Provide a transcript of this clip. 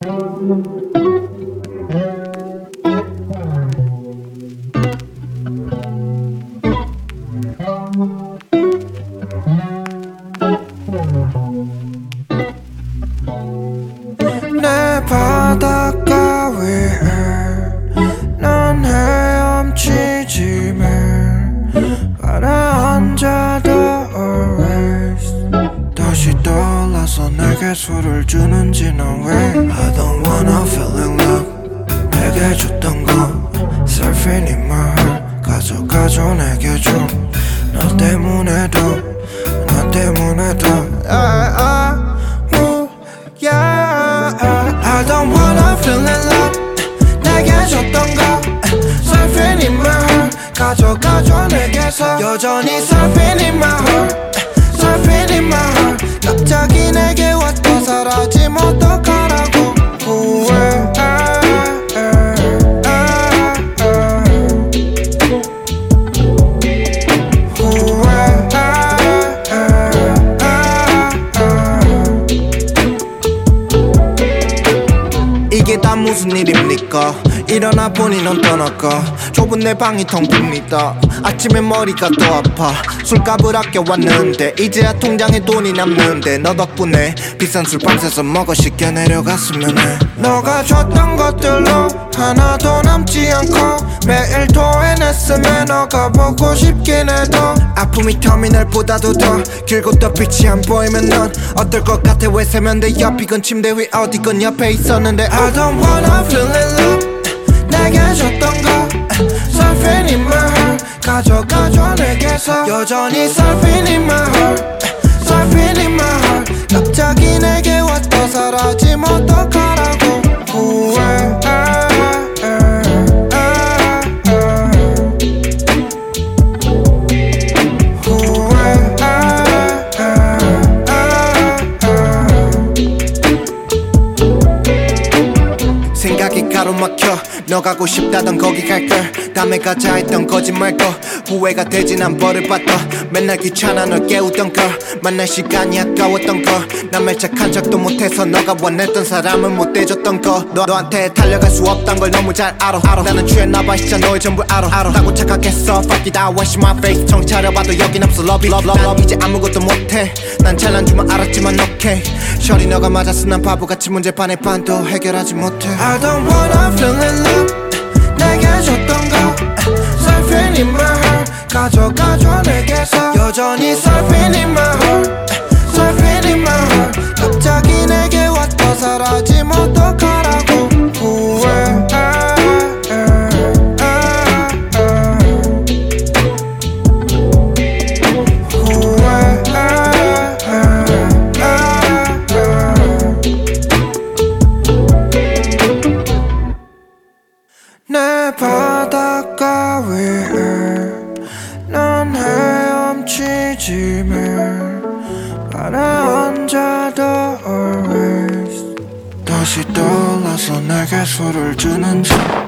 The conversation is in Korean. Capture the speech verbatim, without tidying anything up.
내 바닷가 위에 넌 헤엄치지만 가라앉아도 always 다시 떠올라서 내게 술을 주는지 넌 왜 I don't wanna feel in love 내게 줬던 거 Surfing in my heart 가져가줘 내게 좀 너 때문에도 너 때문에도 yeah, uh, ooh, yeah. I don't wanna feel in love 내게 줬던 거 Surfing in my heart 가져가줘 내게서 여전히 Surfing in my heart Surfing in my heart 갑자기 내게 왔다 사라지면 어떡하라고 Ooh, yeah. 이게 다 무슨 일입니까 일어나 보니 넌 떠났고 좁은 내 방이 텅 빕니다 아침에 머리가 또 아파 술값을 아껴왔는데 이제야 통장에 돈이 남는데 너 덕분에 비싼 술 밤새서 먹어 쉽게 내려갔으면 해 너가 줬던 것들로 하나도 남지 않고 매일 토해냈으면 너가 보고 싶긴 해도 아픔이 터미널보다도 더 길고 또 빛이 안 보이면 넌 어떨 것 같아 왜 세면대 옆이건 침대 위 어디건 옆에 있었는데 I don't wanna feel in love 내게 줬던 거 Surfing in my heart 가져가줘 내게서 여전히 Surfing in my heart Surfing in my heart 갑자기 내게 왔다 사라지면 어떡하라고 Ooh, yeah. 생각이 가로막혀 너 가고 싶다던 거기 갈걸 다음에 가자 했던 거짓말도 후회가 되지 난 벌을 받아 맨날 귀찮아 널 깨우던 걸 만날 시간이 아까웠던 걸난 밀착한 적도 못해서 너가 원했던 사람은 못 돼줬던 거 너, 너한테 달려갈 수 없단 걸 너무 잘 알아, 알아. 나는 취했나봐 진짜 너의 전부 알아, 알아. 라고 착각했어 Fuck it I wash my face 정신 차려봐도 여긴 없어 Love it, love, love, love. 난 이제 아무것도 못해 난 잘난 줄만 알았지만 okay 셔리 너가 맞았어 난 바보같이 문제반의 반도 해결하지 못해 I don't wanna feel in love 내게 줬던 거 Surfing in my heart 가져가줘 내게서 여전히 Surfing in my heart Surfing in my heart 갑자기 내게 왔다 사라지면 어떡하라고 Ooh, yeah. 내 바닷가 위에 넌 헤엄치지만 가라앉아도 always 다시 떠올라서 내게 술을 주는지